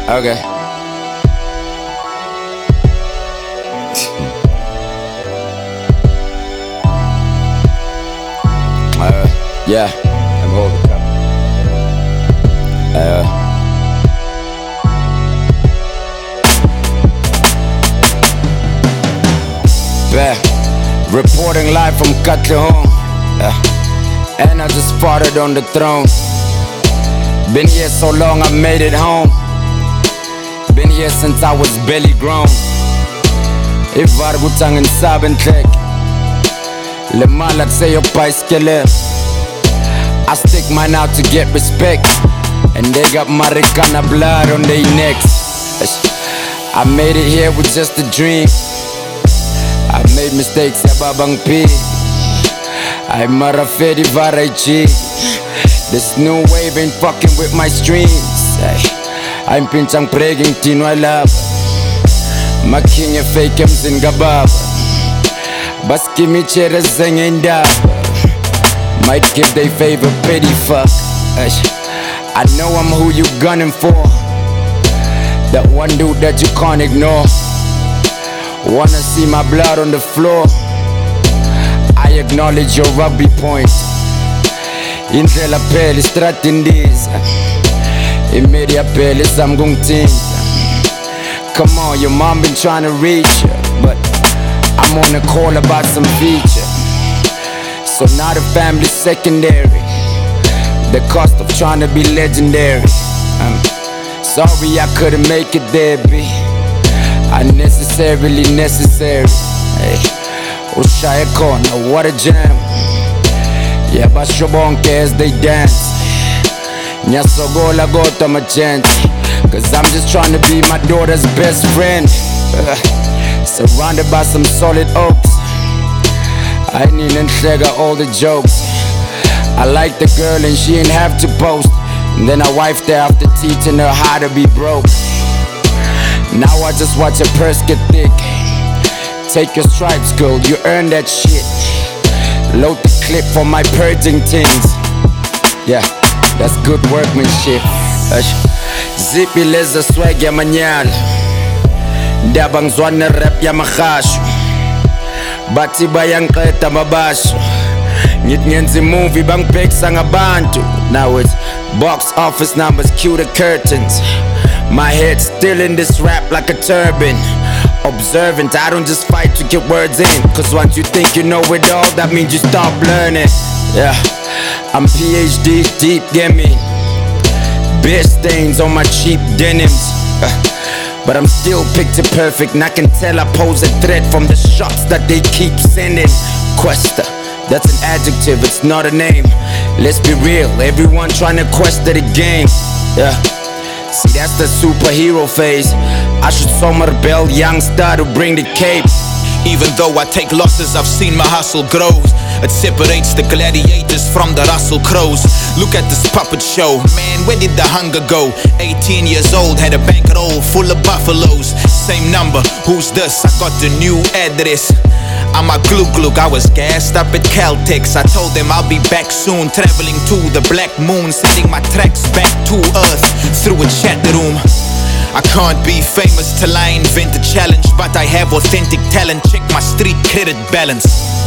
Okay. Yeah, I'm holding up. Reporting live from Katleon. And I just farted on the throne. Been here so long, I made it home. Been here since I was belly grown. Ivar Gutangan Sabentlek. Le Malak say your bicycle. I stick mine out to get respect. And they got Marikana blood on their necks. I made it here with just a dream. I made mistakes, Babang P. I marafedi varaichi. This new wave ain't fucking with my streams. I'm pinchang preging tino I love. Making fake ems in gabab. Baski mi chere zengin dab. Might give they favor pity fuck. I know I'm who you gunning for. That one dude that you can't ignore. Wanna see my blood on the floor. I acknowledge your rugby point. Indlela pele stratindiza. Imedia pele samgungtin. Come on, your mom been trying to reach you, but I'm on a call about some feature. So now the family's secondary. The cost of trying to be legendary. Sorry I couldn't make it there, B. Unnecessarily necessary. Ushaya corner, what a jam. Yeah, but Shobonke as they dance. Nyasogola gota my chance. Cause I'm just trying to be my daughter's best friend. Surrounded by some solid oaks. I need and got all the jokes. I like the girl and she ain't have to post. And then I wifed her after teaching her how to be broke. Now I just watch her purse get thick. Take your stripes, girl, you earned that shit. Load the clip for my purging things. Yeah, that's good workmanship. Zippy leza swag ya manyal. Dabang zwana rap ya makasho. Bati bayang qeta mabasho. Ngit ngenzi movie bang peksa ngabantu. Now it's box office numbers, cue the curtains. My head still in this rap like a turban. Observant, I don't just fight to get words in. Cause once you think you know it all, that means you stop learning. Yeah, I'm PhD deep, get me. Beer stains on my cheap denims. But I'm still picture perfect, and I can tell I pose a threat from the shots that they keep sending. Questa, that's an adjective, it's not a name. Let's be real, everyone trying to quest the game. Yeah, see that's the superhero phase. I should summer bell youngster to bring the cape. Even though I take losses, I've seen my hustle grow. It separates the gladiators from the Russell Crows. Look at this puppet show, man, where did the hunger go? 18 years old, had a bankroll full of buffaloes. Same number, who's this? I got the new address. I'm a glug, I was gassed up at Caltex. I told them I'll be back soon, traveling to the black moon, sending my tracks back to earth through a chat room. I can't be famous till I invent a challenge, but I have authentic talent, check my street credit balance.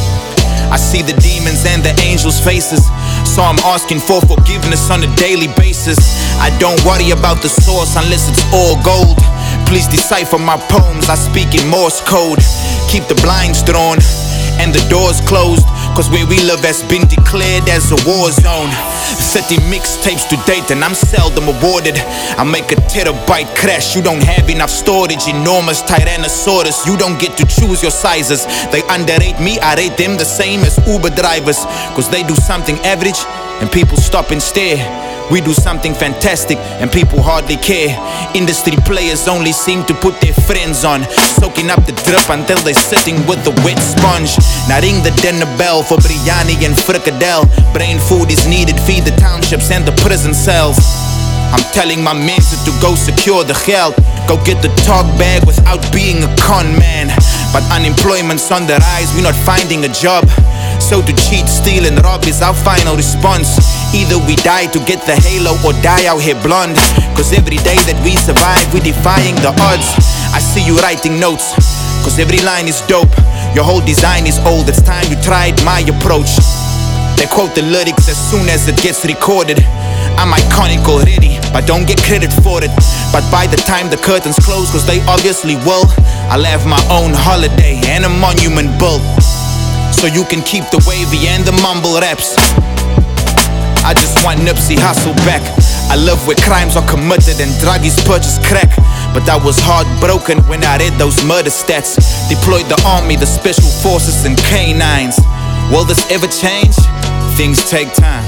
I see the demons and the angels' faces, so I'm asking for forgiveness on a daily basis. I don't worry about the source unless it's all gold. Please decipher my poems, I speak in Morse code. Keep the blinds drawn and the doors closed, cause where we live has been declared as a war zone. 30 mixtapes to date and I'm seldom awarded. I make a terabyte crash, you don't have enough storage. Enormous Tyrannosaurus, you don't get to choose your sizes. They underrate me, I rate them the same as Uber drivers, cause they do something average and people stop and stare. We do something fantastic and people hardly care. Industry players only seem to put their friends on, soaking up the drip until they're sitting with a wet sponge. Now ring the dinner bell for biryani and fricadelle. Brain food is needed, feed the townships and the prison cells. I'm telling my men to go secure the geld. Go get the talk bag without being a con man. But unemployment's on the rise, we're not finding a job. So to cheat, steal and rob is our final response. Either we die to get the halo or die out here blonde. Cause every day that we survive, we defying the odds. I see you writing notes, cause every line is dope. Your whole design is old, it's time you tried my approach. They quote the lyrics as soon as it gets recorded. I'm iconic already, but don't get credit for it. But by the time the curtains close, cause they obviously will, I'll have my own holiday and a monument built, so you can keep the wavy and the mumble raps. I just want Nipsey Hussle back. I live where crimes are committed and druggies purchase crack. But I was heartbroken when I read those murder stats. Deployed the army, the special forces and canines. Will this ever change? Things take time.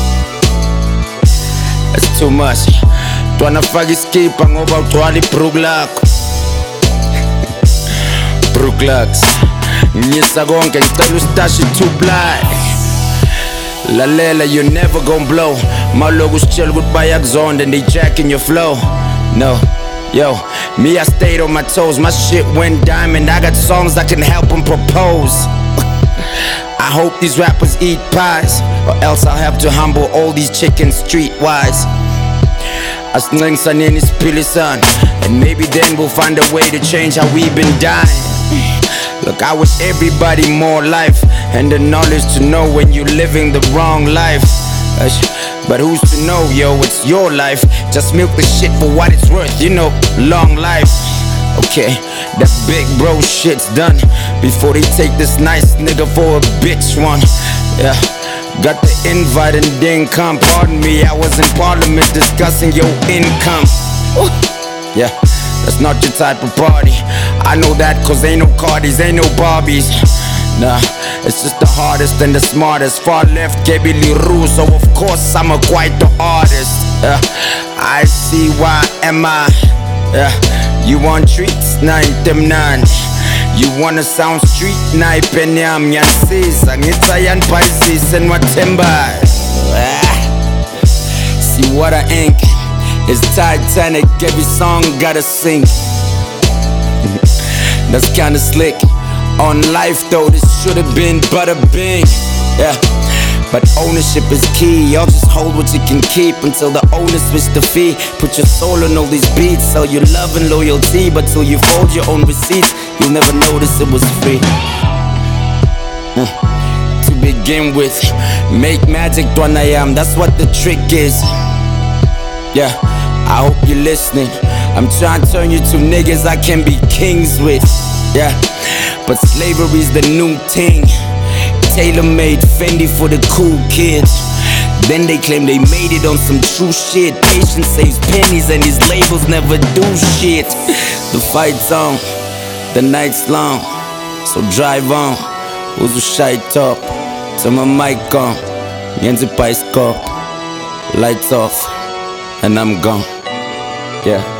It's too much. Twana fagiskipa ngoba utwali Bruglak. Bruglaks ngisa konke ngicela ustashi two blind. Lalela, you're never gon' blow. Maloku sitshela ukuthi bayakuzonda and they jacking your flow. No, yo, me I stayed on my toes. My shit went diamond, I got songs that can help them propose. I hope these rappers eat pies, or else I'll have to humble all these chickens streetwise. Asincengisane isiphilisan, and maybe then we'll find a way to change how we've been dying. Look, I wish everybody more life and the knowledge to know when you're living the wrong life. But who's to know, yo, it's your life. Just milk the shit for what it's worth, you know, long life. Okay, that big bro shit's done before they take this nice nigga for a bitch one. Yeah, got the invite and didn't come. Pardon me, I was in parliament discussing your income. Yeah, that's not your type of party. I know that cause ain't no Cardis, ain't no Barbies. Nah, it's just the hardest and the smartest. Far left, Gaby Leroux, so of course I'm quite the artist. I see why am I. You want treats? 9 9. You wanna sound street? Naipenyam Yansis, Angitayan Pisces and Watemba. See what I ink is Titanic, every song gotta sing. That's kinda slick. On life though, this should've been bada bing. Yeah, but ownership is key. Y'all just hold what you can keep until the owners switch the fee. Put your soul on all these beats, sell your love and loyalty. But till you fold your own receipts, you'll never notice it was free. To begin with, make magic Twanayam, that's what the trick is. Yeah, I hope you're listening. I'm trying to turn you to niggas I can be kings with. Yeah, but slavery's the new thing. Tailor-made Fendi for the cool kids. Then they claim they made it on some true shit. Patience saves pennies and these labels never do shit. The fight's on, the night's long, so drive on. Uzu shy top, to my mic on. Yenzi Pice Cup, lights off, and I'm gone. Yeah.